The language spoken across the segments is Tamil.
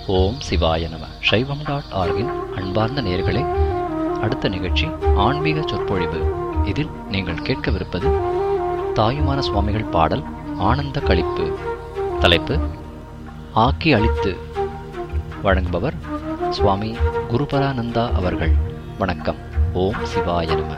ஓம் சிவாய நம. சைவம்.org-இன் அன்பார்ந்த நேயர்களே, அடுத்த நிகழ்ச்சி ஆன்மீக சொற்பொழிவு. இதில் நீங்கள் கேட்கவிருப்பது தாயுமான சுவாமிகள் பாடல் ஆனந்த களிப்பு. தலைப்பு ஆக்கி அளித்து. வழங்குபவர் சுவாமி குருபரானந்தா அவர்கள். வணக்கம். ஓம் சிவாய நம.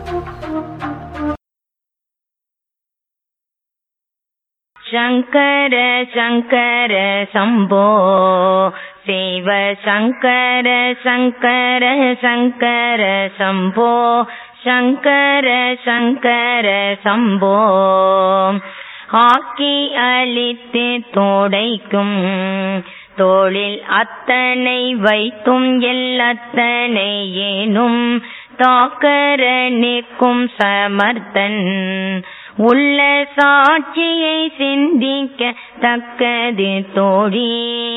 சங்கர சங்கர சம்போ சிவ சங்கர சங்கர சங்கர சம்போ சங்கர சங்கர சம்போ ஆக்கி அளித்து தோடைக்கும் தோளில் அத்தனை வைத்தும் எல்லத்தனை ஏனும் தாக்கர நிற்கும் சமர்த்தன் உள்ள சாட்சியை சிந்திக்க தக்கது தோழி.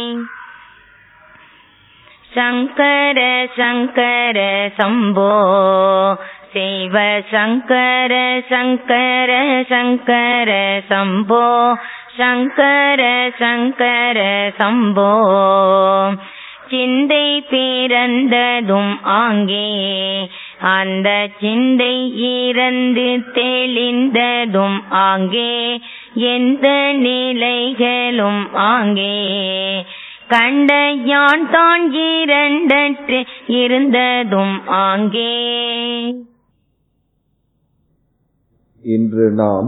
சங்கர சங்கர சம்போ சிவ சங்கர சங்கர சங்கர சம்போ சங்கர சங்கர சம்போ சிந்தை பிறந்ததும் ஆங்கே அந்த சிந்தை இறந்து தெளிந்ததும் ஆங்கே எந்த நிலைகளும் ஆங்கே கண்ட யான் தான் இரண்டற்று இருந்ததும் ஆங்கே. இன்று நாம்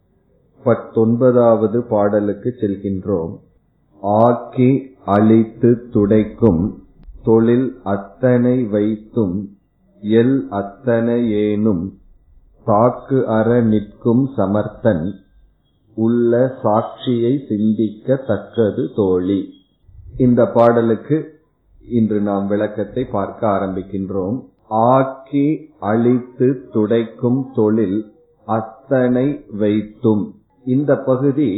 19வது பாடலுக்கு செல்கின்றோம். ஆக்கி அளித்து துடைக்கும் தொழில் அத்தனை வைத்தும் எல் அத்தனை ஏனும் தாக்கு அற நிற்கும் சமர்த்தன் உள்ள சாட்சியை சிந்திக்க தக்கது தோழி. இந்த பாடலுக்கு இன்று நாம் விளக்கத்தை பார்க்க ஆரம்பிக்கின்றோம். ஆக்கி அளித்து துடைக்கும் தொழில் அத்தனை வைத்தும். இந்த பகுதி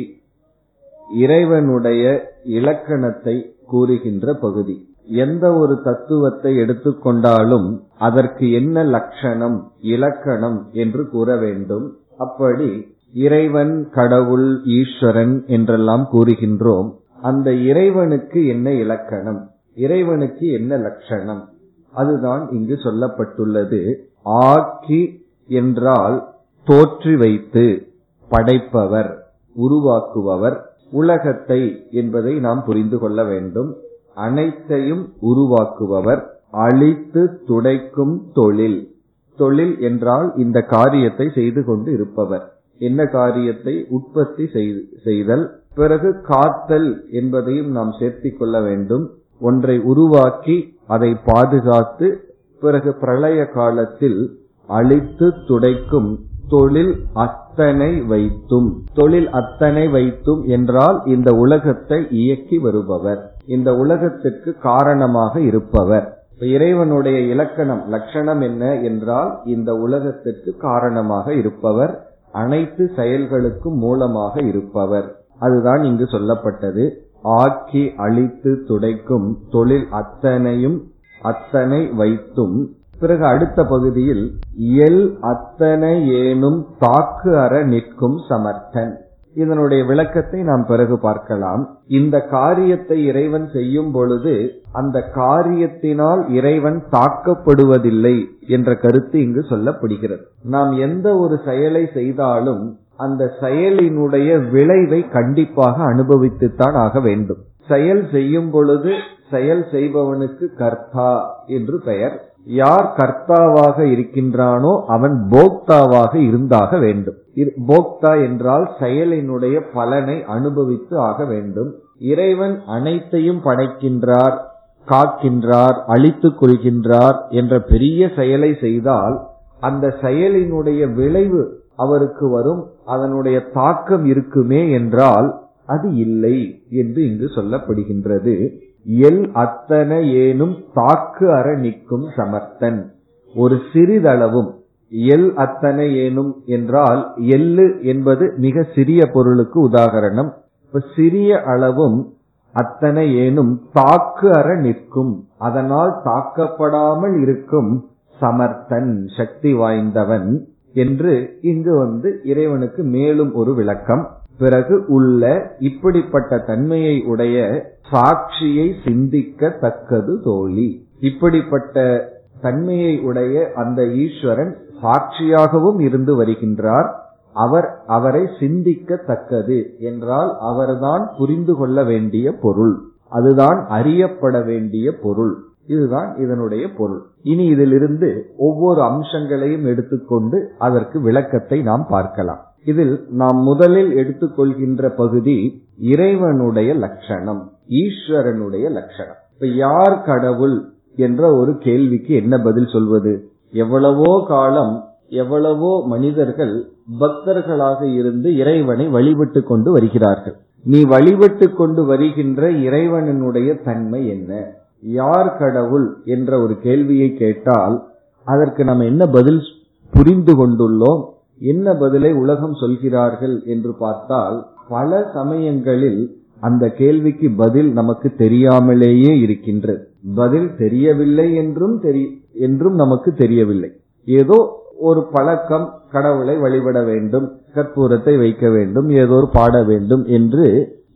இறைவனுடைய இலக்கணத்தை கூறுகின்ற பகுதி. எந்த ஒரு தத்துவத்தை எடுத்துக்கொண்டாலும் அதற்கு என்ன லட்சணம் இலக்கணம் என்று கூற வேண்டும். அப்படி இறைவன், கடவுள், ஈஸ்வரன் என்றெல்லாம் கூறுகின்றோம். அந்த இறைவனுக்கு என்ன இலக்கணம், இறைவனுக்கு என்ன லட்சணம், அதுதான் இங்கு சொல்லப்பட்டுள்ளது. ஆக்கி என்றால் தோற்றி வைத்து, படைப்பவர், உருவாக்குபவர், உலகத்தை என்பதை நாம் புரிந்து கொள்ள வேண்டும். அனைத்தையும் உருவாக்குபவர். அழித்து துடைக்கும் தொழில். தொழில் என்றால் இந்த காரியத்தை செய்து கொண்டு இருப்பவர். என்ன காரியத்தை? உற்பத்தி செய்தல். பிறகு காத்தல் என்பதையும் நாம் சேர்த்திக் கொள்ள வேண்டும். ஒன்றை உருவாக்கி அதை பாதுகாத்து பிறகு பிரளய காலத்தில் அழித்து துடைக்கும் தொழில் அத்தனை வைத்தும். தொழில் அத்தனை வைத்தும் என்றால் இந்த உலகத்தை இயக்கி வருபவர், இந்த உலகத்திற்கு காரணமாக இருப்பவர். இறைவனுடைய இலக்கணம், லட்சணம் என்ன என்றால் இந்த உலகத்திற்கு காரணமாக இருப்பவர், அனைத்து செயல்களுக்கும் மூலமாக இருப்பவர். அதுதான் இங்கு சொல்லப்பட்டது. ஆக்கி அழித்து துடைக்கும் தொழில் அத்தனையும் அத்தனை வைத்தும். பிறகு அடுத்த பகுதியில் எல் அத்தனை ஏனும் தாக்கு அற நிற்கும் சமர்த்தன். இதனுடைய விளக்கத்தை நாம் பிறகு பார்க்கலாம். இந்த காரியத்தை இறைவன் செய்யும் பொழுது அந்த காரியத்தினால் இறைவன் தாக்கப்படுவதில்லை என்ற கருத்து இங்கு சொல்லப்படுகிறது. நாம் எந்த ஒரு செயலை செய்தாலும் அந்த செயலினுடைய விளைவை கண்டிப்பாக அனுபவித்துத்தான் ஆக வேண்டும். செயல் செய்யும் பொழுது செயல் செய்பவனுக்கு கர்த்தா என்று பெயர். யார் கர்த்தாவாக இருக்கின்றானோ அவன் போக்தாவாக இருந்தாக வேண்டும். போக்தா என்றால் செயலினுடைய பலனை அனுபவித்து ஆக வேண்டும். இறைவன் அனைத்தையும் படைக்கின்றார், காக்கின்றார், அழித்துக் கொள்கின்றார் என்ற பெரிய செயலை செய்தால் அந்த செயலினுடைய விளைவு அவருக்கு வரும், அதனுடைய தாக்கம் இருக்குமே என்றால் அது இல்லை என்று இங்கு சொல்லப்படுகின்றது. எல் அத்தனை ஏனும் தாக்கு அற நிற்கும் சமர்த்தன். ஒரு சிறிதளவும், எல் அத்தனை ஏனும் என்றால் எள்ளு என்பது மிக சிறிய பொருளுக்கு உதாகரணம். சிறிய அளவும் அத்தனை ஏனும் தாக்கு அற நிற்கும், அதனால் தாக்கப்படாமல் இருக்கும் சமர்த்தன், சக்தி வாய்ந்தவன் என்று இங்கு இறைவனுக்கு மேலும் ஒரு விளக்கம். பிறகு உள்ள இப்படிப்பட்ட தன்மையை உடைய சாட்சியை சிந்திக்க தக்கது தோழி. இப்படிப்பட்ட தன்மையை உடைய அந்த ஈஸ்வரன் சாட்சியாகவும் இருந்து வருகின்றார். அவரை சிந்திக்க தக்கது என்றால் அவர்தான் புரிந்து கொள்ள வேண்டிய பொருள், அதுதான் அறியப்பட வேண்டிய பொருள். இதுதான் இதனுடைய பொருள். இனி இதிலிருந்து ஒவ்வொரு அம்சங்களையும் எடுத்துக்கொண்டு அதற்கு விளக்கத்தை நாம் பார்க்கலாம். இதில் நாம் முதலில் எடுத்துக்கொள்கின்ற பகுதி இறைவனுடைய லட்சணம், ஈஸ்வரனுடைய லட்சணம். இப்ப யார் கடவுள் என்ற ஒரு கேள்விக்கு என்ன பதில் சொல்வது? எவ்வளவோ காலம் எவ்வளவோ மனிதர்கள் பக்தர்களாக இருந்து இறைவனை வழிபட்டு கொண்டு வருகிறார்கள். நீ வழிபட்டு கொண்டு வருகின்ற இறைவனுடைய தன்மை என்ன? யார் கடவுள் என்ற ஒரு கேள்வியை கேட்டால் அதற்கு நாம் என்ன பதில் புரிந்து கொண்டுள்ளோம், என்ன பதிலை உலகம் சொல்கிறார்கள் என்று பார்த்தால் பல சமயங்களில் அந்த கேள்விக்கு பதில் நமக்கு தெரியாமலேயே இருக்கின்றது. பதில் தெரியவில்லை என்றும் நமக்கு தெரியவில்லை. ஏதோ ஒரு பழக்கம், கடவுளை வழிபட வேண்டும், கற்பூரத்தை வைக்க வேண்டும், ஏதோ ஒரு பாட வேண்டும் என்று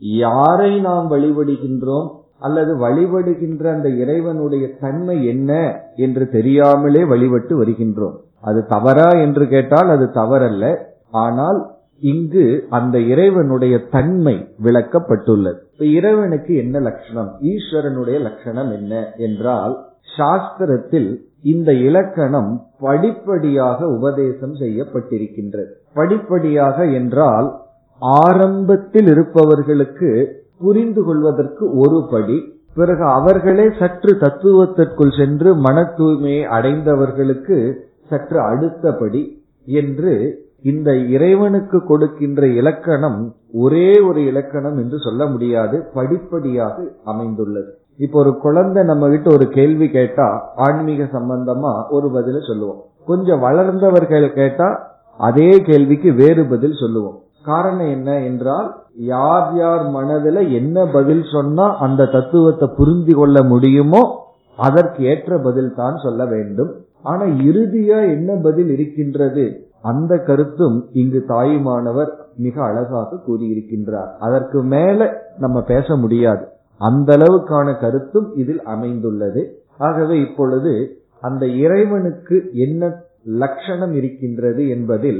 யாரை நாம் வழிபடுகின்றோம் அல்லது வழிபடுகின்ற அந்த இறைவனுடைய தன்மை என்ன என்று தெரியாமலே வழிபட்டு வருகின்றோம். அது தவறா என்று கேட்டால் அது தவறல்ல. ஆனால் இங்கு அந்த இறைவனுடைய தன்மை விளக்கப்பட்டுள்ளது. இறைவனுக்கு என்ன லட்சணம், ஈஸ்வரனுடைய லட்சணம் என்ன என்றால் சாஸ்திரத்தில் இந்த இலக்கணம் படிப்படியாக உபதேசம் செய்யப்பட்டிருக்கின்றது. படிப்படியாக என்றால் ஆரம்பத்தில் இருப்பவர்களுக்கு புரிந்து கொள்வதற்கு ஒரு படி, பிறகு அவர்களே சற்று தத்துவத்திற்குள் சென்று மன தூய்மையை அடைந்தவர்களுக்கு சற்று அடுத்தபடி என்று இந்த இறைவனுக்கு கொடுக்கின்ற இலக்கணம் ஒரே ஒரு இலக்கணம் என்று சொல்ல முடியாது, படிப்படியாக அமைந்துள்ளது. இப்ப ஒரு குழந்தை நம்ம கிட்ட ஒரு கேள்வி கேட்டா ஆன்மீக சம்பந்தமா ஒரு பதில சொல்லுவோம். கொஞ்சம் வளர்ந்தவர்கள் கேட்டா அதே கேள்விக்கு வேறு பதில் சொல்லுவோம். காரணம் என்ன என்றால் யார் யார் மனதில் என்ன பதில் சொன்னா அந்த தத்துவத்தை புரிந்து கொள்ள முடியுமோ அதற்கு ஏற்ற பதில் தான் சொல்ல வேண்டும். ஆனா இறுதியா என்ன பதில் இருக்கின்றது அந்த கருத்தும் இங்கு தாயுமானவர் மிக அழகாக கூறியிருக்கின்றார். அதற்கு மேல நம்ம பேச முடியாது, அந்த அளவுக்கான கருத்தும் இதில் அமைந்துள்ளது. ஆகவே இப்பொழுது அந்த இறைவனுக்கு என்ன லட்சணம் இருக்கின்றது என்பதில்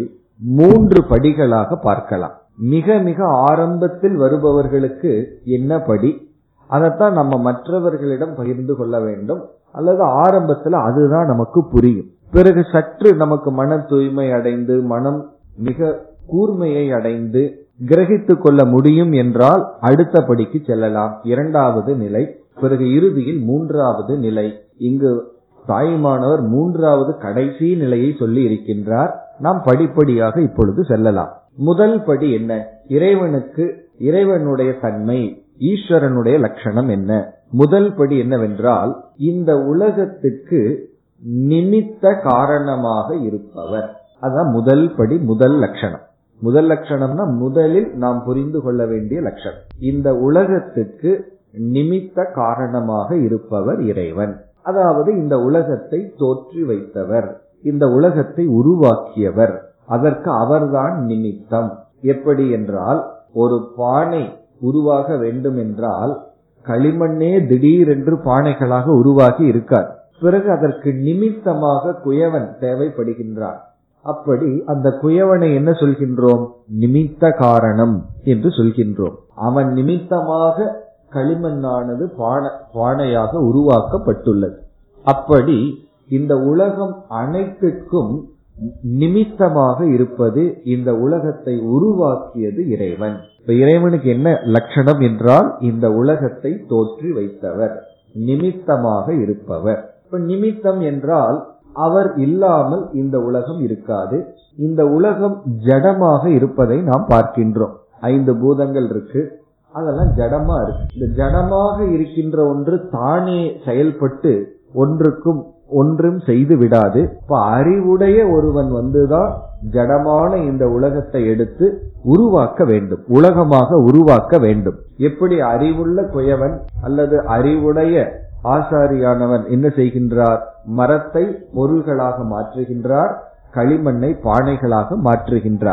3 படிகளாக பார்க்கலாம். மிக மிக ஆரம்பத்தில் வருபவர்களுக்கு என்ன படி, அதைத்தான் நம்ம மற்றவர்களிடம் பகிர்ந்து கொள்ள வேண்டும். அல்லது ஆரம்பத்தில் அதுதான் நமக்கு புரியும். பிறகு சற்று நமக்கு மன தூய்மை அடைந்து மனம் மிக கூர்மையை அடைந்து கிரகித்துக் கொள்ள முடியும் என்றால் அடுத்த படிக்கு செல்லலாம், 2வது நிலை. பிறகு இறுதியில் 3வது நிலை. இங்கு தாயுமானவர் 3வது கடைசி நிலையை சொல்லி இருக்கின்றார். நாம் படிப்படியாக இப்பொழுது செல்லலாம். முதல் படி என்ன? இறைவனுடைய தன்மை, ஈஸ்வரனுடைய லட்சணம் என்ன? முதல் படி என்னவென்றால் இந்த உலகத்துக்கு நிமித்த காரணமாக இருப்பவர். அதான் முதல் படி, முதல் லட்சணம். முதல் லட்சணம்னா முதலில் நாம் புரிந்து கொள்ள வேண்டிய லட்சணம். இந்த உலகத்துக்கு நிமித்த காரணமாக இருப்பவர் இறைவன். அதாவது இந்த உலகத்தை தோற்றி வைத்தவர், இந்த உலகத்தை உருவாக்கியவர். அதற்கு அவர்தான் நிமித்தம். எப்படி என்றால் ஒரு பானை உருவாக வேண்டும் என்றால் களிமண்ணே திடீரென்று பானைகளாக உருவாகி இருக்கார். பிறகு அதற்கு நிமித்தமாக குயவன் தேவைப்படுகின்றார். அப்படி அந்த குயவனை என்ன சொல்கின்றோம்? நிமித்த காரணம் என்று சொல்கின்றோம். அவன் நிமித்தமாக களிமண்ணானது பானையாக உருவாக்கப்பட்டுள்ளது. அப்படி இந்த உலகம் அனைத்துக்கும் நிமித்தமாக இருப்பது, இந்த உலகத்தை உருவாக்கியது இறைவன். இப்ப இறைவனுக்கு என்ன லட்சணம் என்றால் இந்த உலகத்தை தோற்றி வைத்தவர், நிமித்தமாக இருப்பவர். இப்ப நிமித்தம் என்றால் அவர் இல்லாமல் இந்த உலகம் இருக்காது. இந்த உலகம் ஜடமாக இருப்பதை நாம் பார்க்கின்றோம். 5 பூதங்கள் இருக்கு, அதெல்லாம் ஜடமா இருக்கு. இந்த ஜடமாக இருக்கின்ற ஒன்று தானே செயல்பட்டு ஒன்றும் செய்து விடாது. இப்ப அறிவுடைய ஒருவன் வந்துதான் ஜடமான இந்த உலகத்தை எடுத்து உருவாக்க வேண்டும், உலகமாக உருவாக்க வேண்டும். எப்படி அறிவுள்ள குயவன் அல்லது அறிவுடைய ஆசாரியானவன் என்ன செய்கின்றார்? மரத்தை பொருள்களாக மாற்றுகின்றார், களிமண்ணை பானைகளாக மாற்றுகின்றார்.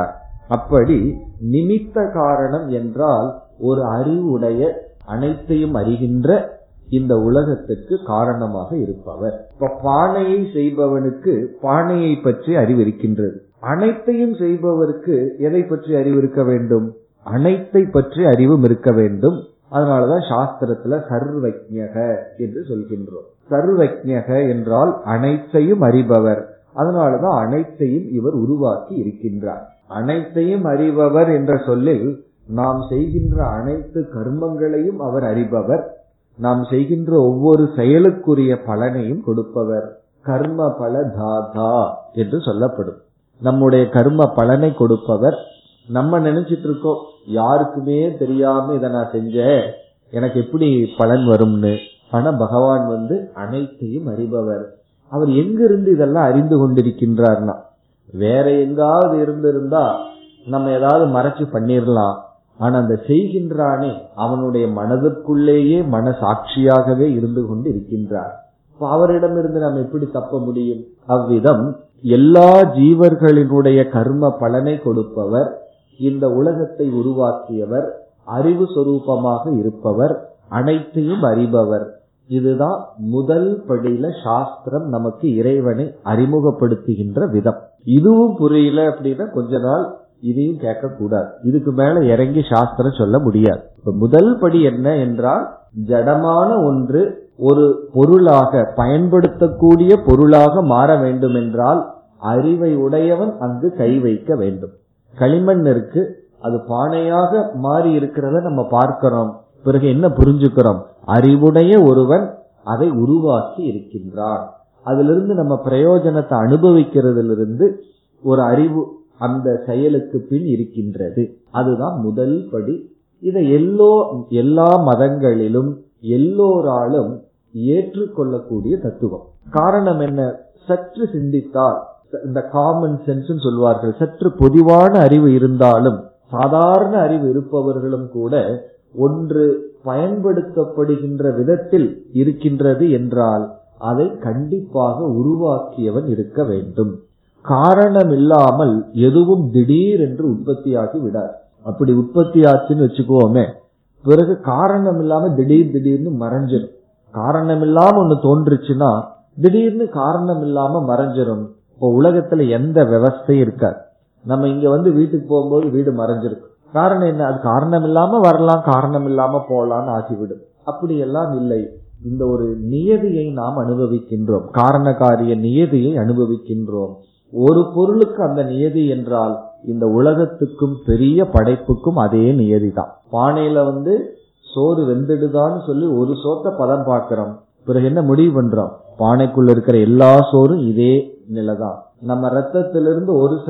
அப்படி நிமித்த காரணம் என்றால் ஒரு அறிவுடைய, அனைத்தையும் அறிகின்ற இந்த உலகத்துக்கு காரணமாக இருப்பவர். இப்ப பானையை செய்பவனுக்கு பானையை பற்றி அறிவு இருக்கின்றது. அனைத்தையும் செய்பவருக்கு எதை பற்றி அறிவு இருக்க வேண்டும்? அனைத்தை பற்றி அறிவும் இருக்க வேண்டும். அதனாலதான் சாஸ்திரத்துல சர்வஜ்ஞக என்று சொல்கின்றோம். சர்வஜ்ஞக என்றால் அனைத்தையும் அறிபவர். அதனாலதான் அனைத்தையும் இவர் உருவாக்கி இருக்கின்றார். அனைத்தையும் அறிபவர் என்ற சொல்லில் நாம் செய்கின்ற அனைத்து கர்மங்களையும் அவர் அறிபவர். நாம் செய்கின்ற ஒவ்வொரு செயலுக்குரிய பலனையும் கொடுப்பவர். கர்ம பல தாதா என்று சொல்லப்படும். நம்முடைய கர்ம பலனை கொடுப்பவர். நம்ம நினைச்சிட்டு இருக்கோம் யாருக்குமே தெரியாம இதை நான் செஞ்சேன், எனக்கு எப்படி பலன் வரும்னு. ஆனா பகவான் அனைத்தையும் அறிபவர். அவர் எங்கிருந்து இதெல்லாம் அறிந்து கொண்டிருக்கின்றார்னா, வேற எங்காவது இருந்திருந்தா நம்ம ஏதாவது மறைச்சு பண்ணிடலாம். ஆனா அந்த செய்கின்றானே அவனுடைய மனதுக்குள்ளேயே மன சாட்சியாகவே இருந்து கொண்டு இருக்கின்றார். அவரிடமிருந்து நாம் எப்படி தப்ப முடியும்? அவ்விதம் எல்லா ஜீவர்களினுடைய கர்ம பலனை கொடுப்பவர், இந்த உலகத்தை உருவாக்கியவர், அறிவு சொரூபமாக இருப்பவர், அனைத்தையும் அறிபவர். இதுதான் முதல் படியில சாஸ்திரம் நமக்கு இறைவனை அறிமுகப்படுத்துகின்ற விதம். இதுவும் புரியல அப்படின்னா கொஞ்ச நாள் இதையும் கேட்க கூடாது. இதுக்கு மேல இறங்கி சாஸ்திரம் சொல்ல முடியாது. முதல் படி என்ன என்றால், ஜடமான ஒன்று ஒரு பொருளாக, பயன்படுத்தக்கூடிய பொருளாக மாற வேண்டும் என்றால் அறிவை உடையவன் அங்கு கை வைக்க வேண்டும். களிமண் இருக்கு, அது பானையாக மாறி இருக்கிறத நம்ம பார்க்கிறோம். பிறகு என்ன புரிஞ்சுக்கிறோம்? அறிவுடைய ஒருவன் அதை உருவாக்கி இருக்கின்றான். அதிலிருந்து நம்ம பிரயோஜனத்தை அனுபவிக்கிறதிலிருந்து ஒரு அறிவு அந்த செயலுக்கு பின் இருக்கின்றது. அதுதான் முதல் படி. இதை எல்லா மதங்களிலும் எல்லோராலும் ஏற்றுக்கொள்ளக்கூடிய தத்துவம். காரணம் என்ன? சற்று சிந்தித்தால், இந்த காமன் சென்ஸ் சொல்வார்கள், சற்று பொதுவான அறிவு இருந்தாலும் சாதாரண அறிவு இருப்பவர்களும் கூட ஒன்று பயன்படுத்தப்படுகின்ற விதத்தில் இருக்கின்றது என்றால் அதை கண்டிப்பாக உருவாக்கியவன் இருக்க வேண்டும். காரணம் இல்லாமல் எதுவும் திடீர் என்று உற்பத்தியாகி விடாது. அப்படி உற்பத்தி ஆச்சுன்னு வச்சுக்கோமே, பிறகு காரணம் இல்லாம திடீர்னு மறைஞ்சிடும். காரணம் இல்லாம ஒண்ணு தோன்றுச்சுன்னா திடீர்னு காரணம் இல்லாம மறைஞ்சிடும். இப்போ உலகத்துல எந்த விவஸ்தையும் இருக்காது. நம்ம இங்க வீட்டுக்கு போகும்போது வீடு மறைஞ்சிருக்கு. காரணம் என்ன? அது காரணம் இல்லாம வரலாம், காரணம் இல்லாம போலான்னு ஆகிவிடும். அப்படி எல்லாம் இல்லை. இந்த ஒரு நியதியை நாம் அனுபவிக்கின்றோம், காரண காரிய நியதியை அனுபவிக்கின்றோம். ஒரு பொருளுக்கு அந்த நியதி என்றால் இந்த உலகத்துக்கும் பெரிய படைப்புக்கும் அதே நியதி தான். பானையில சோறு வெந்துடுதான்னு சொல்லி ஒரு சோத்தை பதம் பார்க்கிறோம். பிறகு என்ன முடிவு பண்றோம்? பானைக்குள்ள இருக்கிற எல்லா சோறும் இதே நிலைதான். நம்ம ரத்தத்திலிருந்து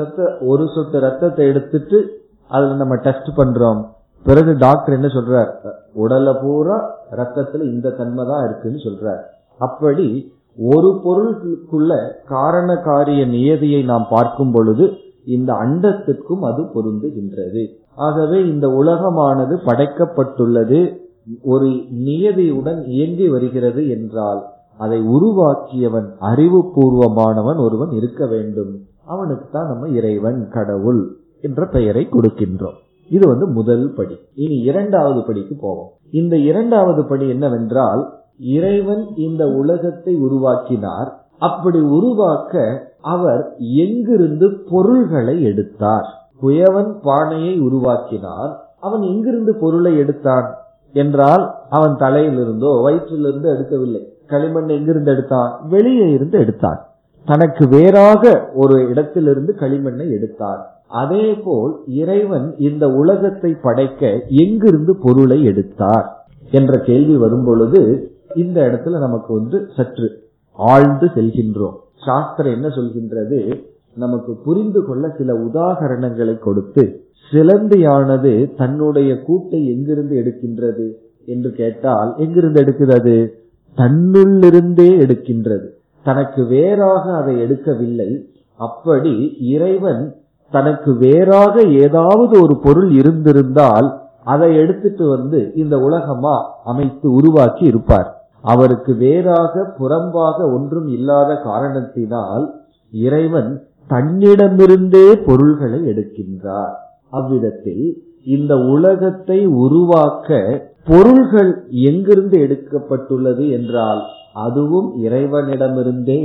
ஒரு சொட்டு ரத்தத்தை எடுத்துட்டு அதுல நம்ம டெஸ்ட் பண்றோம். பிறகு டாக்டர் என்ன சொல்றார்? உடல பூரா ரத்தத்துல இந்த தன்மை தான் இருக்குன்னு சொல்றார். அப்படி ஒரு பொருளுக்குள்ள காரண காரிய நியதியை நாம் பார்க்கும் பொழுது இந்த அண்டத்திற்கும் அது பொருந்துகின்றது. ஆகவே இந்த உலகமானது படைக்கப்பட்டுள்ளது, ஒரு நியதியுடன் இயங்கி வருகிறது என்றால் அதை உருவாக்கியவன், அறிவுபூர்வமானவன் ஒருவன் இருக்க வேண்டும். அவனுக்கு தான் நம்ம இறைவன், கடவுள் என்ற பெயரை கொடுக்கின்றோம். இது முதல் படி. இனி இரண்டாவது படிக்கு போவோம். இந்த இரண்டாவது படி என்னவென்றால், இறைவன் இந்த உலகத்தை உருவாக்கினார். அப்படி உருவாக்க அவர் எங்கிருந்து பொருள்களை எடுத்தார்? குயவன் பானையை உருவாக்கினார். அவன் எங்கிருந்து பொருளை எடுத்தான் என்றால், அவன் தலையிலிருந்தோ வயிற்றிலிருந்து எடுக்கவில்லை. களிமண் எங்கிருந்து எடுத்தான்? வெளியே இருந்து எடுத்தான். தனக்கு வேறாக ஒரு இடத்திலிருந்து களிமண்ணை எடுத்தார். அதே போல் இறைவன் இந்த உலகத்தை படைக்க எங்கிருந்து பொருளை எடுத்தார் என்ற கேள்வி வரும் பொழுது இந்த இடத்துல நமக்கு சற்று ஆழ்ந்து செல்கின்றோம். சாஸ்திரம் என்ன சொல்கின்றது? நமக்கு புரிந்து கொள்ள சில உதாகரணங்களை கொடுத்து, சிலந்தியானது தன்னுடைய கூட்டை எங்கிருந்து எடுக்கின்றது என்று கேட்டால், எங்கிருந்து எடுக்கிறது? தன்னுள்ளிருந்தே எடுக்கின்றது. தனக்கு வேறாக அதை எடுக்கவில்லை. அப்படி இறைவன் தனக்கு வேறாக ஏதாவது ஒரு பொருள் இருந்திருந்தால் அதை எடுத்துட்டு இந்த உலகமா அமைத்து உருவாக்கி இருப்பார். அவருக்கு வேறாக புறம்பாக ஒன்றும் இல்லாத காரணத்தினால் இறைவன் தன்னிடமிருந்தே பொருள்களை எடுக்கின்றார். அவ்விதத்தில் இந்த உலகத்தை உருவாக்க பொருள்கள் எங்கிருந்து எடுக்கப்பட்டுள்ளது என்றால் அதுவும் இறைவனிடமிருந்தே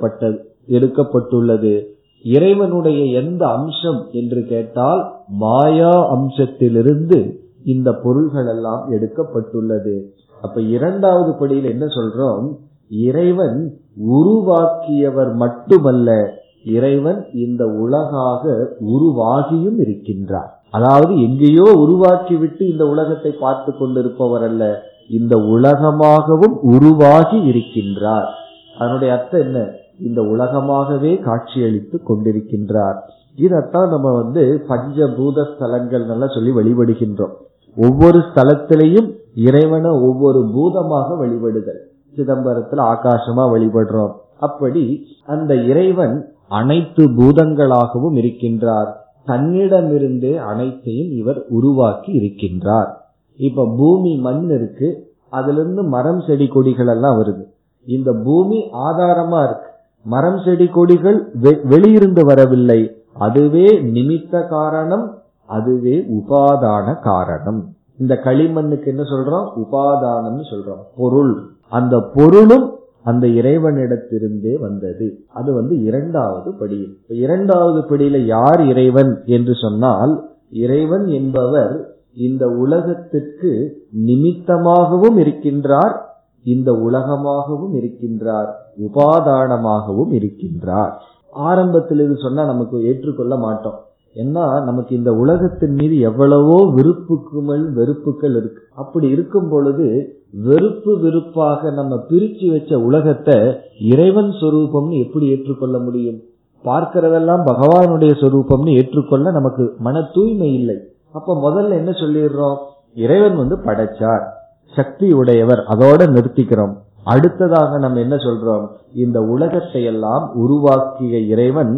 எடுக்கப்பட்டுள்ளது. இறைவனுடைய எந்த அம்சம் என்று கேட்டால் மாயா அம்சத்திலிருந்து இந்த பொருள்கள் எல்லாம் எடுக்கப்பட்டுள்ளது. அப்ப இரண்டாவது படியில் என்ன சொல்றோம்? இறைவன் உருவாக்கியவர் மட்டுமல்ல, இறைவன் இந்த உலகாக உருவாகியும் இருக்கின்றார். அதாவது எங்கேயோ உருவாக்கிவிட்டு இந்த உலகத்தை பார்த்து கொண்டிருப்பவர் அல்ல, இந்த உலகமாகவும் உருவாகி இருக்கின்றார். அதனுடைய அர்த்தம் என்ன? இந்த உலகமாகவே காட்சியளித்து கொண்டிருக்கின்றார். இதத்தான் நம்ம பஞ்சபூத ஸ்தலங்கள் நல்லா சொல்லி வழிபடுகின்றோம். ஒவ்வொரு ஸ்தலத்திலையும் இறைவனை ஒவ்வொரு பூதமாக வழிபடுதல். சிதம்பரத்துல ஆகாசமா வழிபடுறோம். அப்படி அந்த இறைவன் அனைத்து பூதங்களாகவும் இருக்கின்றார். தன்னிடமிருந்தே அனைத்தையும் இவர் உருவாக்கி இருக்கின்றார். இப்ப பூமி மண் இருக்கு, அதுல இருந்து மரம் செடி கொடிகள் எல்லாம் வருது. இந்த பூமி ஆதாரமா இருக்கு, மரம் செடி கொடிகள் வெளியிருந்து வரவில்லை. அதுவே நிமித்த காரணம், அதுவே உபாதான காரணம். இந்த களிமண்ணுக்கு என்ன சொல்றோம்? உபாதானம் சொல்றோம், பொருள். அந்த பொருளும் அந்த இறைவனிடத்திலிருந்தே வந்தது. அது இரண்டாவது படியில். இரண்டாவது படியில யார் இறைவன் என்று சொன்னால், இறைவன் என்பவர் இந்த உலகத்திற்கு நிமித்தமாகவும் இருக்கின்றார், இந்த உலகமாகவும் இருக்கின்றார், உபாதானமாகவும் இருக்கின்றார். ஆரம்பத்தில் இது சொன்னா நமக்கு ஏற்றுக்கொள்ள மாட்டோம். ஏன்னா நமக்கு இந்த உலகத்தின் மீது எவ்வளவோ வெறுப்புகள் இருக்கு. அப்படி இருக்கும் பொழுது வெறுப்பு விருப்பாக நம்ம பிரிச்சு வச்ச உலகத்தை இறைவன் சொரூபம்னு எப்படி ஏற்றுக்கொள்ள முடியும்? பார்க்கிறதெல்லாம் பகவானுடைய சொரூபம்னு ஏற்றுக்கொள்ள நமக்கு மன தூய்மை இல்லை. அப்ப முதல்ல என்ன சொல்லிடுறோம்? இறைவன் படைச்சார், சக்தி உடையவர், அதோட நிறுத்திக்கிறோம். அடுத்ததாக நம்ம என்ன சொல்றோம்? இந்த உலகத்தை எல்லாம் உருவாக்கிய இறைவன்,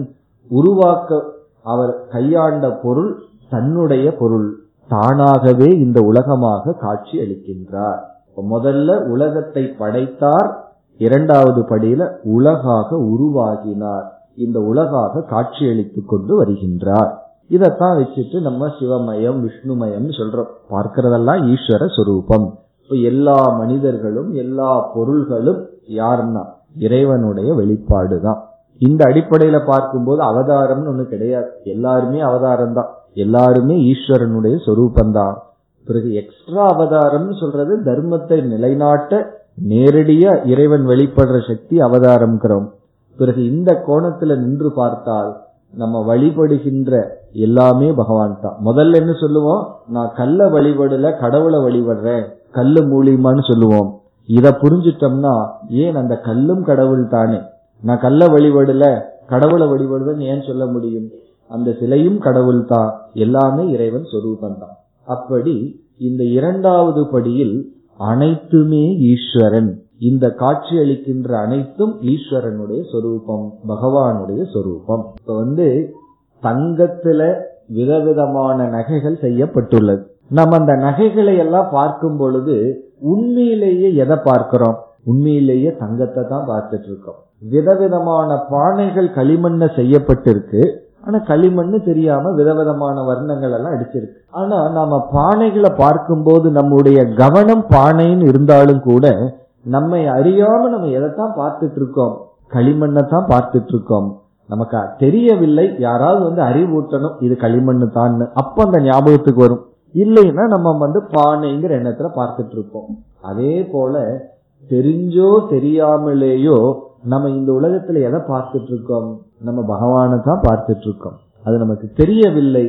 அவர் கையாண்ட பொருள் தன்னுடைய பொருள், தானாகவே இந்த உலகமாக காட்சி அளிக்கின்றார். முதல்ல உலகத்தை படைத்தார், இரண்டாவது படியில உலகாக உருவாகினார், இந்த உலகாக காட்சி அளித்துக் கொண்டு வருகின்றார். இதத்தான் வச்சுட்டு நம்ம சிவமயம் விஷ்ணுமயம் சொல்றோம். பார்க்கிறதெல்லாம் ஈஸ்வர சொரூபம். எல்லா மனிதர்களும் எல்லா பொருள்களும் யாருன்னா இறைவனுடைய வெளிப்பாடுதான். இந்த அடிப்படையில பார்க்கும்போது அவதாரம்னு ஒண்ணு கிடையாது. எல்லாருமே அவதாரம் தான், எல்லாருமே ஈஸ்வரனுடைய சொரூபந்தான். பிறகு எக்ஸ்ட்ரா அவதாரம்னு சொல்றது தர்மத்தை நிலைநாட்ட நேரடியா இறைவன் வெளிப்படுற சக்தி அவதாரம்ங்கிறோம். பிறகு இந்த கோணத்துல நின்று பார்த்தால் நம்ம வழிபடுகின்ற எல்லாமே பகவான் தான். முதல்ல என்ன சொல்லுவோம்? நான் கல்ல வழிபடல, கடவுளை வழிபடுறேன், கல்லு மூலியமான்னு சொல்லுவோம். இத புரிஞ்சிட்டோம்னா ஏன் அந்த கல்லும் கடவுள் தானே, நான் கல்ல வழிபடல கடவுளை வழிபடுவேன் ஏன் சொல்ல முடியும்? அந்த சிலையும் கடவுள் தான், எல்லாமே இறைவன் சொரூபம் தான். அப்படி இந்த இரண்டாவது படியில் அனைத்துமே ஈஸ்வரன், இந்த காட்சி அளிக்கின்ற அனைத்தும் ஈஸ்வரனுடைய சொரூபம், பகவானுடைய சொரூபம். இப்ப தங்கத்துல விதவிதமான நகைகள் செய்யப்பட்டுள்ளது. நம்ம அந்த நகைகளை எல்லாம் பார்க்கும் பொழுது உண்மையிலேயே எதை பார்க்கிறோம்? உண்மையிலேயே தங்கத்தை தான் பார்த்துட்டு இருக்கோம். விதவிதமான பானைகள் களிமண்ண செய்யப்பட்டிருக்கு, ஆனா களிமண்ணு தெரியாம விதவிதமான வர்ணங்கள் எல்லாம் அடிச்சிருக்கு. ஆனா நாம பானைகளை பார்க்கும் போது நம்முடைய கவனம் பானைன்னு இருந்தாலும் கூட நம்மை அறியாம நம்ம எதைத்தான் பார்த்துட்டு இருக்கோம்? களிமண்ணை தான் பார்த்துட்டு இருக்கோம். நமக்கு தெரியவில்லை, யாராவது அறிவூட்டணும் இது களிமண்ணு தான், அப்ப அந்த ஞாபகத்துக்கு வரும். இல்லைன்னா நம்ம பானைங்கிற எண்ணத்துல பார்த்துட்டு இருப்போம். அதே போல தெரிஞ்சோ தெரியாமலேயோ நம்ம இந்த உலகத்துல எதை பார்த்துட்டு இருக்கோம்? நம்ம பகவானை தான் பார்த்துட்டு இருக்கோம். அது நமக்கு தெரியவில்லை.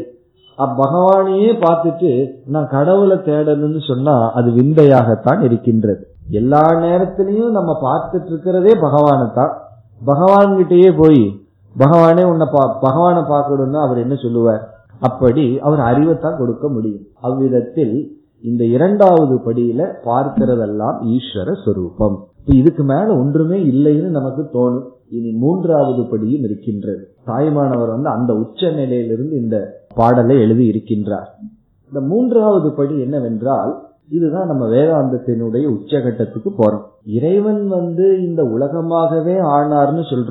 பகவானையே பார்த்துட்டு நான் கடவுளை தேடணும்னு சொன்னா அது விந்தையாகத்தான் இருக்கின்றது. எல்லா நேரத்திலையும் நம்ம பார்த்துட்டு இருக்கிறதே பகவானை தான். பகவான் கிட்டயே போய் பகவானே பகவானை பார்க்கணும்னா அவர் என்ன சொல்லுவார்? அப்படி அவர் அறிவைத்தான் கொடுக்க முடியும். அவ்விதத்தில் இந்த இரண்டாவது படியில பார்க்கிறதெல்லாம் ஈஸ்வர சொரூபம். இதுக்கு மேல ஒன்றுமே இல்லைன்னு நமக்கு தோணும். இனி மூன்றாவது படியும் இருக்கின்றது. தாய்மானவர் அந்த உச்ச நிலையிலிருந்து இந்த பாடலை எழுதி இருக்கின்றார். இந்த மூன்றாவது படி என்னவென்றால், இதுதான் நம்ம வேதாந்தத்தினுடைய உச்சகட்டத்துக்கு போறோம். இறைவன் இந்த உலகமாகவே ஆனார்னு சொல்றோம்.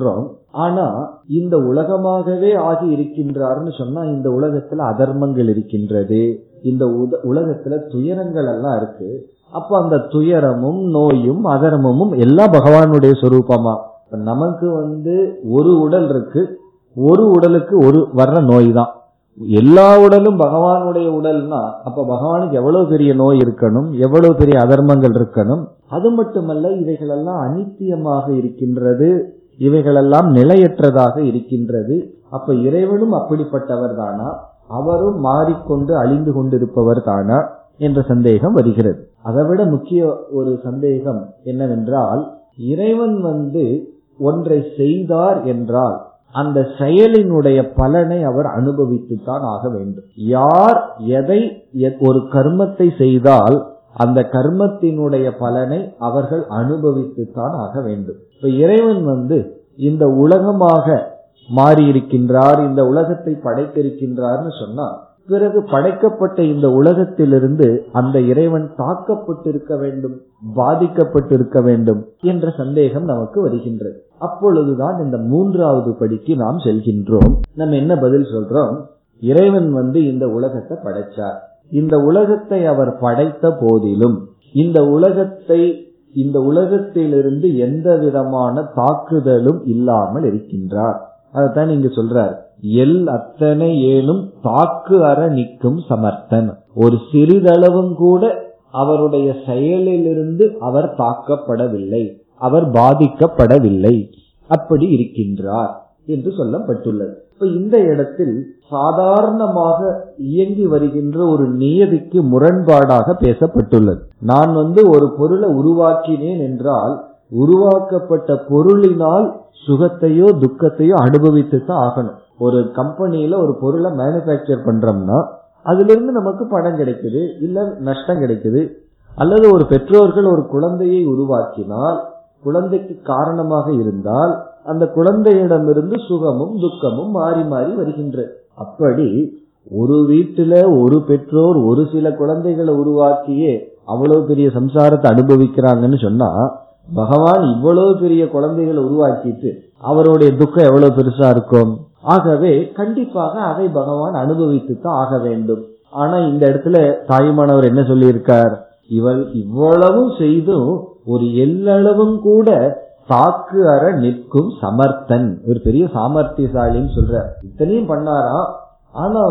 ஆனா இந்த உலகமாகவே ஆகி இருக்கின்றார்னு சொன்னா இந்த உலகத்துல அதர்மங்கள் இருக்கின்றது, இந்த உலகத்துல துயரங்கள் எல்லாம் இருக்கு. அப்ப அந்த துயரமும் நோயும் அதர்மமும் எல்லாம் பகவானுடைய சொரூபமா? நமக்கு ஒரு உடல் இருக்கு, ஒரு உடலுக்கு வர்ற நோய் தான். எல்லா உடலும் பகவானுடைய உடல்னா அப்ப பகவானுக்கு எவ்வளவு பெரிய நோய் இருக்கணும், எவ்வளவு பெரிய அதர்மங்கள் இருக்கணும். அது மட்டுமல்ல, இவைகளெல்லாம் அனித்தியமாக இருக்கின்றது, இவைகளெல்லாம் நிலையற்றதாக இருக்கின்றது. அப்ப இறைவனும் அப்படிப்பட்டவர் தானா? அவரும் மாறிக்கொண்டு அழிந்து கொண்டிருப்பவர் தானா என்ற சந்தேகம் வருகிறது. அதைவிட முக்கிய ஒரு சந்தேகம் என்னவென்றால், இறைவன் ஒன்றை செய்தார் என்றால் அந்த செயலினுடைய பலனை அவர் அனுபவித்துத்தான் ஆக வேண்டும். யார் எதை ஒரு கர்மத்தை செய்தால் அந்த கர்மத்தினுடைய பலனை அவர்கள் அனுபவித்துத்தான் ஆக வேண்டும். இப்ப இறைவன் இந்த உலகமாக மாறி இருக்கின்றார், இந்த உலகத்தை படைத்திருக்கின்றார்னு சொன்னா, பிறகு படைக்கப்பட்ட இந்த உலகத்திலிருந்து அந்த இறைவன் தாக்கப்பட்டிருக்க வேண்டும், பாதிக்கப்பட்டிருக்க வேண்டும் என்ற சந்தேகம் நமக்கு வருகின்றது. அப்பொழுதுதான் இந்த மூன்றாவது படிக்கு நாம் செல்கின்றோம். நம்ம என்ன பதில் சொல்றோம்? இறைவன் இந்த உலகத்தை படைச்சார். இந்த உலகத்தை அவர் படைத்த போதிலும் இந்த உலகத்திலிருந்து எந்த விதமான தாக்குதலும் இல்லாமல் இருக்கின்றார். அதைத்தான் இங்க சொல்றார், அத்தனை ஏனும் தாக்கு அற நிற்கும் சமர்த்தன். ஒரு சிறிதளவும் கூட அவருடைய செயலிலிருந்து அவர் தாக்கப்படவில்லை, அவர் பாதிக்கப்படவில்லை, அப்படி இருக்கின்றார் என்று சொல்லப்பட்டுள்ளது. இப்ப இந்த இடத்தில் சாதாரணமாக இயங்கி வருகின்ற ஒரு நியதிக்கு முரண்பாடாக பேசப்பட்டுள்ளது. நான் ஒரு பொருளை உருவாக்கினேன் என்றால் உருவாக்கப்பட்ட பொருளினால் சுகத்தையோ துக்கத்தையோ அனுபவித்து தான் ஆகணும். ஒரு கம்பெனியில ஒரு பொருளை மேனுபேக்சர் பண்றோம்னா அதுல இருந்து நமக்கு பணம் கிடைக்குது, இல்ல நஷ்டம் கிடைக்குது. அல்லது ஒரு பெற்றோர்கள் ஒரு குழந்தையை உருவாக்கினால், குழந்தைக்கு காரணமாக இருந்தால் அந்த குழந்தையிடமிருந்து சுகமும் துக்கமும் மாறி மாறி வருகின்றது. அப்படி ஒரு வீட்டுல ஒரு பெற்றோர் ஒரு சில குழந்தைகளை உருவாக்கியே அவ்வளவு பெரிய சம்சாரத்தை அனுபவிக்கிறாங்கன்னு சொன்னா, பகவான் இவ்வளவு பெரிய குழந்தைகளை உருவாக்கிட்டு அவருடைய துக்கம் எவ்வளவு பெருசா இருக்கும். ஆகவே கண்டிப்பாக அதை பகவான் அனுபவித்து தான் ஆக வேண்டும். ஆனா இந்த இடத்துல தாயுமானவர் என்ன சொல்லி இருக்கார்? இவ்வளவும் செய்தும் ஒரு எல்லளவும் கூட தாக்கு அற நிற்கும் சமர்த்தன், ஒரு பெரிய சாமர்த்தியசாலின்னு சொல்ற. இத்தனையும் பண்ணாரா, ஆனா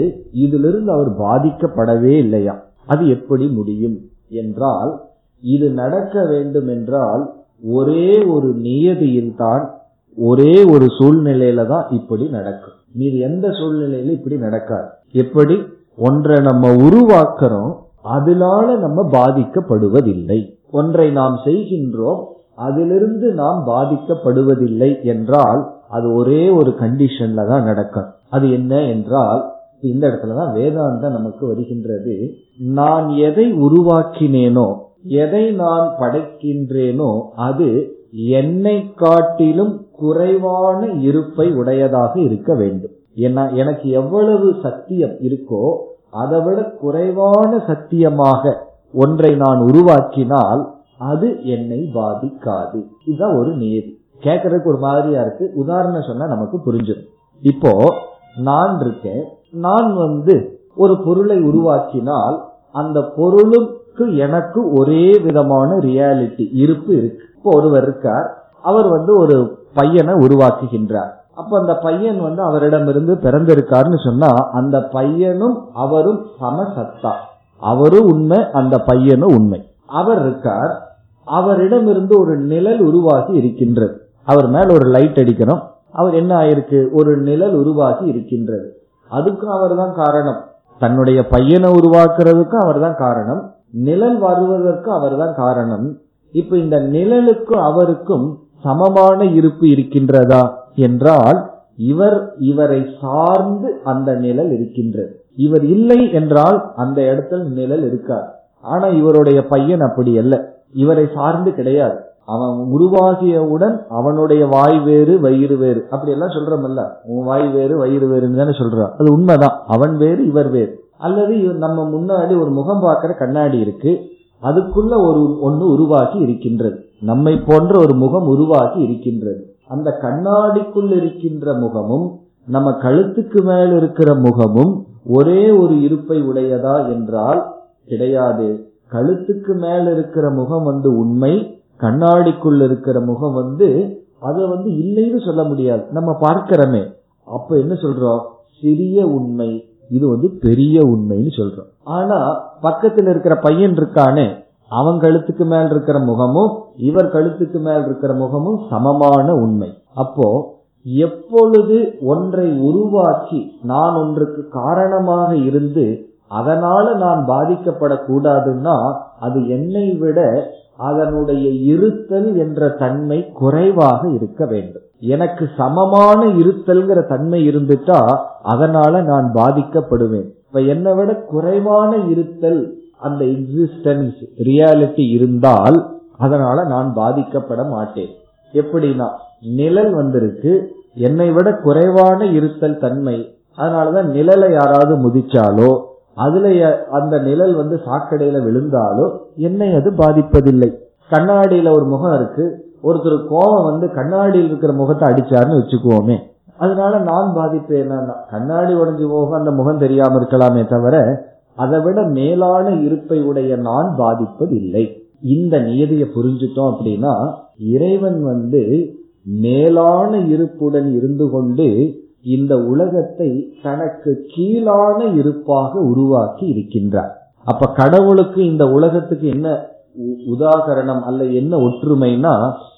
இதுல இருந்து அவர் பாதிக்கப்படவே இல்லையா? அது எப்படி முடியும் என்றால், இது நடக்க வேண்டும் என்றால் ஒரே ஒரு நியதியில் தான், ஒரே ஒரு சூழ்நிலையில தான் இப்படி நடக்கும். மீது எந்த சூழ்நிலையில இப்படி நடக்காது. எப்படி? ஒன்றை நம்ம உருவாக்குறோம், அதனால நம்ம பாதிக்கப்படுவதில்லை. ஒன்றை நாம் செய்கின்றோம், அதிலிருந்து நாம் பாதிக்கப்படுவதில்லை என்றால் அது ஒரே ஒரு கண்டிஷன்ல தான் நடக்கும். அது என்ன என்றால், இந்த இடத்துலதான் வேதாந்தம் நமக்கு வருகின்றது. நான் எதை உருவாக்கினேனோ, எதை நான் படைக்கின்றேனோ அது என்னை காட்டிலும் குறைவான இருப்பை உடையதாக இருக்க வேண்டும். எனக்கு எவ்வளவு சத்தியம் இருக்கோ அதை விட குறைவான சத்தியமாக ஒன்றை நான் உருவாக்கினால் அது என்னை பாதிக்காது. இதுதான் ஒரு நியதி. கேட்கறதுக்கு ஒரு மாதிரியா இருக்கு, உதாரணம் சொன்னா நமக்கு புரிஞ்சிடும். இப்போ நான் இருக்கேன், நான் ஒரு பொருளை உருவாக்கினால் அந்த பொருளுக்கு எனக்கு ஒரே விதமான ரியாலிட்டி இருப்பு இருக்கு. இப்போ ஒருவர் இருக்கார், அவர் ஒரு பையனை உருவாக்குகின்றார். அப்ப அந்த பையன் அவரிடமிருந்து பிறந்திருக்காருன்னு சொன்னா அந்த பையனும் அவரும் சமசத்தா, அவரும் உண்மை, அந்த பையனும் உண்மை. அவர் இருக்கார், அவரிடமிருந்து ஒரு நிழல் உருவாகி இருக்கின்றது. அவர் மேல ஒரு லைட் அடிக்கிறோம், அவர் என்ன ஆயிருக்கு? ஒரு நிழல் உருவாகி இருக்கின்றது. அதுக்கும் அவர் தான் காரணம். தன்னுடைய பையனை உருவாக்குறதுக்கும் அவர் தான் காரணம், நிழல் வருவதற்கும் அவர் தான் காரணம். இப்ப இந்த நிழலுக்கும் அவருக்கும் சமமான இருப்பு இருக்கின்றதா என்றால் இவரை சார்ந்து அந்த நிழல் இருக்கின்றது. இவர் இல்லை என்றால் அந்த இடத்துல நிழல் இருக்காது. ஆனா இவருடைய பையன் அப்படி அல்ல, இவரை சார்ந்து கிடையாது. அவன் உருவாகியவுடன் அவனுடைய வாய் வேறு வயிறு வேறு அப்படி எல்லாம் சொல்றோம்ல, உன் வாய் வேறு வயிறு வேறுன்னு தானே சொல்றான். அது உண்மைதான், அவன் வேறு இவர் வேறு. அல்லது நம்ம முன்னாடி ஒரு முகம் பார்க்கிற கண்ணாடி இருக்கு, அதுக்குள்ள ஒன்னு உருவாகி இருக்கின்றது, நம்மை போன்ற ஒரு முகம் உருவாகி இருக்கின்றது. அந்த கண்ணாடிக்குள் இருக்கின்ற முகமும் நம்ம கழுத்துக்கு மேல் இருக்கிற முகமும் ஒரே ஒரு இருப்பை உடையதா என்றால் கிடையாது. கழுத்துக்கு மேல் இருக்கிற முகம் உண்மை, கண்ணாடிக்குள் இருக்கிற முகம் அதை இல்லைன்னு சொல்ல முடியாது. நம்ம பார்க்கிறோமே, அப்ப என்ன சொல்றோம்? சிறிய உண்மை, இது பெரிய உண்மைன்னு சொல்றோம். ஆனா பக்கத்தில் இருக்கிற பையன் இருக்கானே, அவன் கழுத்துக்கு மேல் இருக்கிற முகமும் இவர் கழுத்துக்கு மேல் இருக்கிற முகமும் சமமான உண்மை. அப்போ எப்பொழுது ஒன்றை உருவாக்கி நான் ஒன்றுக்கு காரணமாக இருந்து அதனால நான் பாதிக்கப்படக்கூடாதுன்னா அது என்னை விட அதனுடைய இருத்தல் என்ற தன்மை குறைவாக இருக்க வேண்டும். எனக்கு சமமான இருத்தல்ங்கிற தன்மை இருந்துட்டா அதனால நான் பாதிக்கப்படுவேன். இப்ப என்னை விட குறைவான இருத்தல், அந்த எக்ஸிஸ்டன்ஸ் ரியாலிட்டி இருந்தால் அதனால நான் பாதிக்கப்பட மாட்டேன். எப்படின்னா, நிழல் வந்திருக்கு, என்னை விட குறைவான இருத்தல் தன்மை, அதனாலதான் நிழலை யாராவது முதிச்சாலோ அதுல அந்த நிழல் சாக்கடையில விழுந்தாலோ என்னை அது பாதிப்பதில்லை. கண்ணாடியில ஒரு முகம் இருக்கு, ஒருத்தர் கோபம் கண்ணாடியில் இருக்கிற முகத்தை அடிச்சாருன்னு வச்சுக்குவோமே, அதனால நான் பாதிப்பேன். கண்ணாடி உடைஞ்சு போக அந்த முகம் தெரியாம இருக்கலாமே தவிர அதை விட மேலான இருப்பை உடைய நான் பாதிப்பதில்லை. இந்த நியதியை புரிஞ்சுட்டோம் அப்படின்னா இறைவன் மேலான இருப்புடன் இருந்து கொண்டு இந்த உலகத்தை தனக்கு கீழான இருப்பாக உருவாக்கி இருக்கின்றார். அப்ப கடவுளுக்கு இந்த உலகத்துக்கு என்ன உதாகரணம் அல்ல என்ன ஒற்றுமைனா,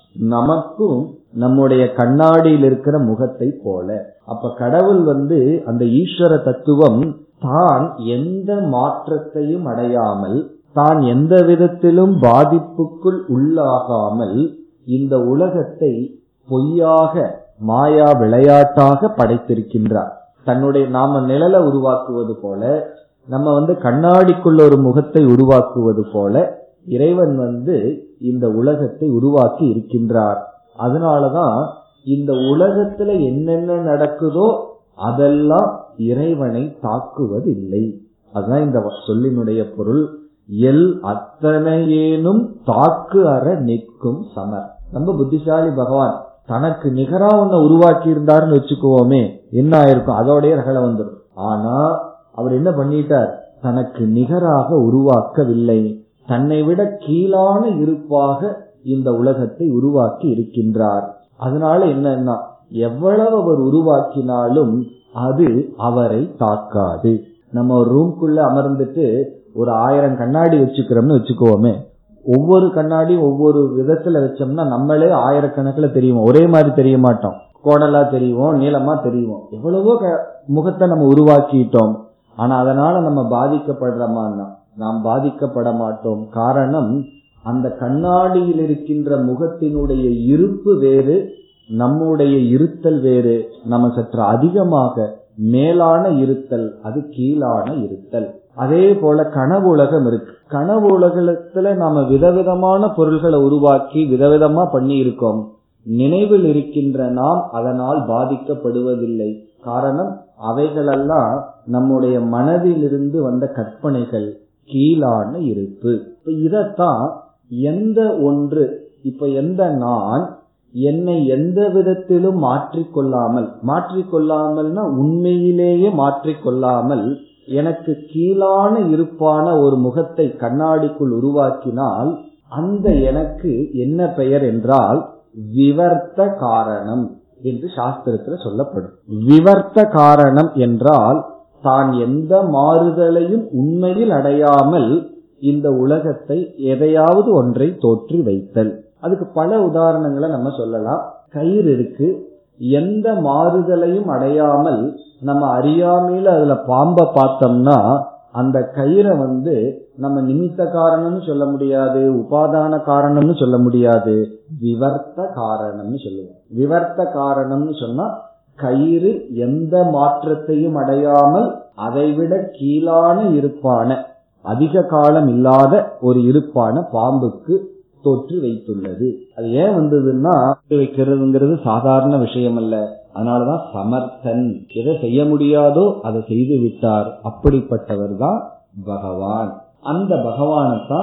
நமக்கும் நம்முடைய கண்ணாடியில் இருக்கிற முகத்தை போல. அப்ப கடவுள் அந்த ஈஸ்வர தத்துவம் தான் எந்த மாற்றத்தையும் அடையாமல், தான் எந்த விதத்திலும் பாதிப்புக்குள் உள்ளாகாமல் இந்த உலகத்தை பொய்யாக மாயா விளையாட்டாக படைத்திருக்கின்றார். தன்னுடைய நாம நிழலை உருவாக்குவது போல, நம்ம கண்ணாடிக்குள்ள ஒரு முகத்தை உருவாக்குவது போல இறைவன் இந்த உலகத்தை உருவாக்கி இருக்கின்றார். அதனாலதான் இந்த உலகத்துல என்னென்ன நடக்குதோ அதெல்லாம் இறைவனை தாக்குவதில்லை. அதுதான் இந்த சொல்லினுடைய பொருள். எல் அத்தனையேனும் தாக்கு அற நிற்கும் சமர். ரொம்ப புத்திசாலி பகவான். தனக்கு நிகரா ஒன்ன உருவாக்கி இருந்தாருன்னு வச்சுக்குவோமே, என்ன ஆயிருக்கும்? அதோடைய ரகலை வந்துடும். ஆனா அவர் என்ன பண்ணிட்டார்? தனக்கு நிகராக உருவாக்கவில்லை, தன்னை விட கீழான இருப்பாக இந்த உலகத்தை உருவாக்கி இருக்கின்றார். அதனால என்னன்னா, எவ்வளவு அவர் உருவாக்கினாலும் அது அவரை தாக்காது. நம்ம ஒரு ரூம்குள்ள அமர்ந்துட்டு ஒரு 1000 கண்ணாடி வச்சுக்கிறோம்னு வச்சுக்குவோமே, ஒவ்வொரு கண்ணாடியும் ஒவ்வொரு விதத்துல வச்சோம்னா நம்மளே 1000கணக்கில் தெரியும், ஒரே மாதிரி தெரிய மாட்டோம். கோடலா தெரியும், நீளமா தெரியும். எவ்வளவோ முகத்தை நம்ம உருவாக்கிட்டோம், ஆனா அதனால நம்ம பாதிக்கப்படுறோமான்னா நாம் பாதிக்கப்பட மாட்டோம். காரணம், அந்த கண்ணாடியில் இருக்கின்ற முகத்தினுடைய இருப்பு வேறு, நம்முடைய இருத்தல் வேறு. நம்ம சற்று அதிகமாக மேலான இருத்தல், அது கீழான இருத்தல். அதே போல கனவு உலகம் இருக்கு. கனவு உலகத்துல நாம விதவிதமான பொருள்களை உருவாக்கி விதவிதமா பண்ணி இருக்கோம். நினைவில் இருக்கின்ற நாம் அதனால் பாதிக்கப்படுவதில்லை. காரணம், அவைகளெல்லாம் நம்முடைய மனதிலிருந்து வந்த கற்பனைகள், கீழான இருப்பு. இப்ப இதத்தான் எந்த ஒன்று, இப்ப எந்த நான் என்னை எந்த விதத்திலும் மாற்றிக்கொள்ளாமல்னா உண்மையிலேயே மாற்றிக்கொள்ளாமல் எனக்கு கீழான இருப்பான ஒரு முகத்தை கண்ணாடிக்குள் உருவாக்கினால் அந்த எனக்கு என்ன பெயர் என்றால் விவர்த்த காரணம் என்று சாஸ்திரத்தில் சொல்லப்படும். விவர்த்த காரணம் என்றால் தான் எந்த மாறுதலையும் உண்மையில் அடையாமல் இந்த உலகத்தை எதையாவது ஒன்றை தோற்றி வைத்தல். அதுக்கு பல உதாரணங்களை நம்ம சொல்லலாம். கயிறு இருக்கு, எந்த மாறுதலையும் அடையாமல் நம்ம அறியாமையில அதுல பாம்பை பார்த்தோம்னா அந்த கயிறை நம்ம நிமித்த காரணம்னு சொல்ல முடியாது, உபாதான காரணம்னு சொல்ல முடியாது, விவர்த்த காரணம்னு சொல்லுவோம். விவர்த்த காரணம்னு சொன்னா கயிறு எந்த மாற்றத்தையும் அடையாமல் அதைவிட கீழான இருப்பான, அதிக காலம் இல்லாத ஒரு இருப்பான பாம்புக்கு தோற்று வைத்துள்ளது. அது ஏன் வந்ததுன்னா, வைக்கிறதுங்கிறது சாதாரண விஷயம் அல்ல. அதனாலதான் சமர்த்தன், எதை செய்ய முடியாதோ அதை செய்து விட்டார். அப்படிப்பட்டவர் தான் பகவான். அந்த பகவானைத்தான்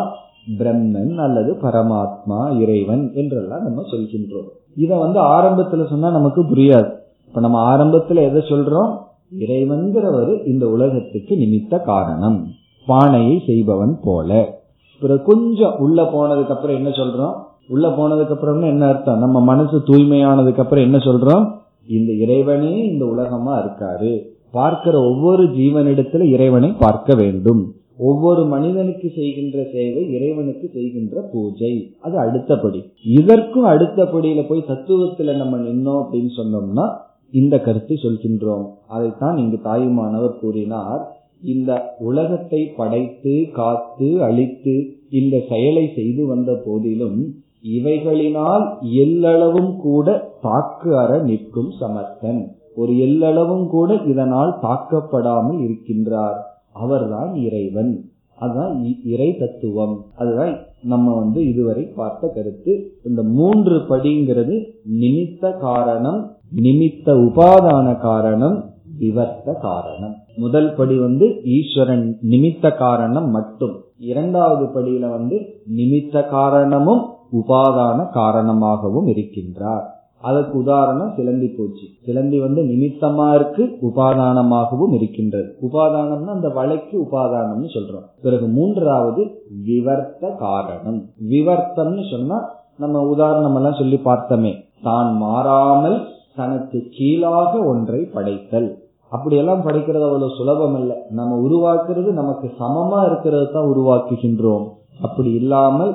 பிரம்மன் அல்லது பரமாத்மா, இறைவன் என்றெல்லாம் நம்ம சொல்கின்றோம். இத ஆரம்பத்துல சொன்னா நமக்கு புரியாது. இப்ப நம்ம ஆரம்பத்துல எதை சொல்றோம்? இறைவன்கிறவர் இந்த உலகத்துக்கு நிமித்த காரணம், பானையை செய்பவன் போல. பிறகு கொஞ்சம் உள்ள போனதுக்கு அப்புறம் என்ன சொல்றோம்? உள்ள போனதுக்கு அப்புறம் என்ன அர்த்தம்? நம்ம மனசு தூய்மையானதுக்கு அப்புறம் என்ன சொல்றோம்? இந்த இறைவனே இந்த உலகமா இருக்காரு. பார்க்கிற ஒவ்வொரு ஜீவனிடத்துல இறைவனை பார்க்க வேண்டும். ஒவ்வொரு மனிதனுக்கு செய்கின்ற சேவை இறைவனுக்கு செய்கின்ற பூஜை, அது அடுத்தபடி. இதற்கும் அடுத்தபடியில போய் தத்துவத்துல நம்ம நின்னோம் அப்படின்னு சொன்னோம்னா இந்த கருத்தை சொல்கின்றோம். அதைத்தான் இங்கு தாயுமானவர் கூறினார். இந்த உலகத்தை படைத்து காத்து அழித்து இந்த செயலை செய்து வந்த போதிலும் இவைகளினால் எல்லளவும் கூட தாக்கு அற நிற்கும் சமர்த்தன், ஒரு எல்லளவும் கூட இதனால் தாக்கப்படாமல் இருக்கின்றார். அவர்தான் இறைவன். அதுதான் இறை தத்துவம். அதுதான் நம்ம இதுவரை பார்த்த கருத்து. இந்த 3 படிங்கிறது நிமித்த காரணம், நிமித்த உபாதான காரணம், விவர்த்த காரணம். முதல் படி ஈஸ்வரன் நிமித்த காரணம் மட்டும். இரண்டாவது படியில நிமித்த காரணமும் உபாதான காரணமாகவும் இருக்கின்றார். அதற்கு உதாரணம் சிலந்தி பூச்சி. சிலந்தி நிமித்தமா இருக்கு, உபாதானமாகவும் இருக்கின்றது. உபாதானம்னா அந்த வலைக்கு உபாதானம்னு சொல்றோம். பிறகு மூன்றாவது விவர்த்த காரணம். விவர்த்தம்னு சொன்னா நம்ம உதாரணம் எல்லாம் சொல்லி பார்த்தோமே, தான் மாறாமல் தனக்கு கீழாக ஒன்றை படைத்தல். அப்படியெல்லாம் படைக்கிறது அவ்வளவு சுலபம் அல்ல. நம்ம உருவாக்குறது நமக்கு சமமா இருக்கிறது தான் உருவாக்குகின்றோம். அப்படி இல்லாமல்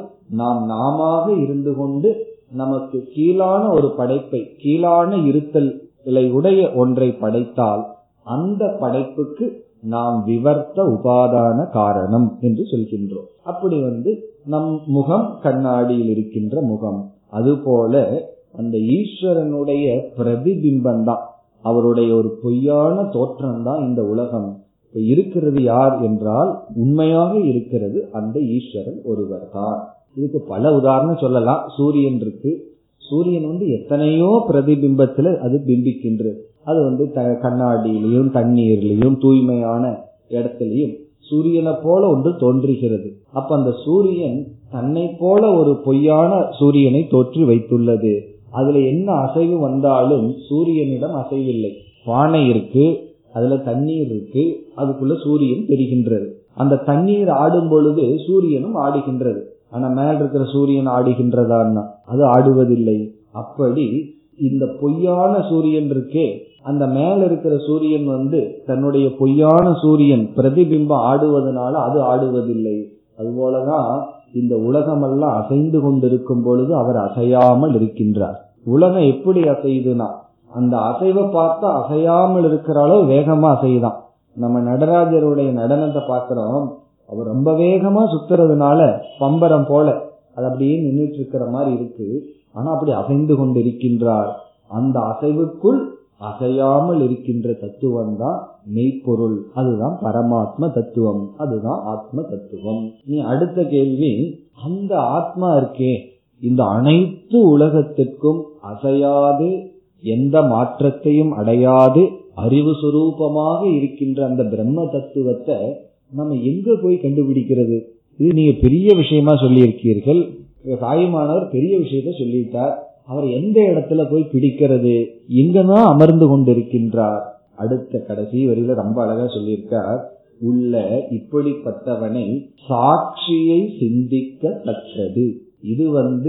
நாம இருந்து கொண்டு நமக்கு கீழான ஒரு படைப்பை, கீழான இருத்தலை உடைய ஒன்றை படைத்தால் அந்த படைப்புக்கு நாம் விவர்த்த உபாதான காரணம் என்று சொல்கின்றோம். அப்படி நம் முகம் கண்ணாடியில் இருக்கின்ற முகம், அதுபோல அந்த ஈஸ்வரனுடைய பிரதிபிம்பம் தான், அவருடைய ஒரு பொய்யான தோற்றம் தான் இந்த உலகம். இருக்கிறது யார் என்றால் உண்மையாக இருக்கிறது அந்த ஈஸ்வரன் ஒருவர் தான். இதுக்கு பல உதாரணம் சொல்லலாம். சூரியன் இருக்கு. சூரியன் எத்தனையோ பிரதிபிம்பத்துல அது பிம்பிக்கின்றது. அது கண்ணாடியிலையும் தண்ணீர்லயும் தூய்மையான இடத்திலையும் சூரியனை போல ஒன்று தோன்றுகிறது. அப்ப அந்த சூரியன் தன்னை போல ஒரு பொய்யான சூரியனை தோற்றி வைத்துள்ளது. அதுல என்ன அசைவு வந்தாலும் சூரியனிடம் அசைவில்லை. பானை இருக்கு, அதுல தண்ணீர் இருக்கு, அதுக்குள்ள சூரியன் தெரிகின்றது. அந்த தண்ணீர் ஆடும் பொழுது சூரியனும் ஆடுகின்றது. ஆனா மேல் இருக்கிற சூரியன் ஆடுகின்றதான்னா அது ஆடுவதில்லை. அப்படி இந்த பொய்யான சூரியன் இருக்கே, அந்த மேல இருக்கிற சூரியன் தன்னுடைய பொய்யான சூரியன் பிரதிபிம்பம் ஆடுவதனால அது ஆடுவதில்லை. அதுபோலதான் இந்த உலகமெல்லாம் அசைந்து கொண்டிருக்கும் பொழுது அவர் அசையாமல் இருக்கின்றார். உலகம் எப்படி அசையுதுன்னா அந்த அசைவை பார்த்தா அசையாமல் இருக்கிற அளவு வேகமா அசையுதான். நம்ம நடராஜருடைய நடனத்தை பார்க்கிறோம், அவர் ரொம்ப வேகமா சுத்துறதுனால பம்பரம் போல அது அப்படியே நின்றுட்டு இருக்கிற மாதிரி இருக்கு. ஆனா அப்படி அசைந்து கொண்டு இருக்கின்றார். அந்த அசைவுக்குள் அசையாமல் இருக்கின்ற தத்துவம் தான் மெய்ப்பொருள். அதுதான் பரமாத்ம தத்துவம், அதுதான் ஆத்ம தத்துவம். நீ அடுத்த கேள்வி, அந்த ஆத்மா இருக்கே இந்த அனைத்து உலகத்திற்கும் அசையாது எந்த மாற்றத்தையும் அடையாது அறிவு சுரூபமாக இருக்கின்ற அந்த பிரம்ம தத்துவத்தை நம்ம எங்க போய் கண்டுபிடிக்கிறது? இது நீங்க பெரிய விஷயமா சொல்லி இருக்கீர்கள். தாயுமானவர் பெரிய விஷயத்த சொல்லிட்டார். அவர் எந்த இடத்துல போய் பிடிக்கிறது? எங்கதான் அமர்ந்து கொண்டிருக்கின்றார்? அடுத்த கடைசி வரியில ரொம்ப அழகா சொல்லியிருக்கார். உள்ள இப்படிப்பட்டவனை சாட்சியை சிந்திக்க தக்கது. இது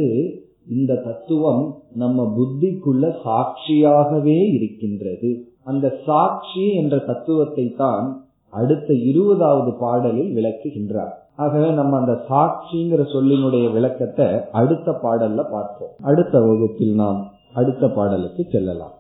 இந்த தத்துவம் நம்ம புத்திக்குள்ள சாட்சியாகவே இருக்கின்றது. அந்த சாட்சி என்ற தத்துவத்தை தான் அடுத்த 20வது பாடலில் விளக்குகின்றார். ஆகவே நம்ம அந்த சாட்சிங்கிற சொல்லினுடைய விளக்கத்தை அடுத்த பாடல்ல பார்ப்போம். அடுத்த வகுப்பில் நாம் அடுத்த பாடலுக்கு செல்லலாம்.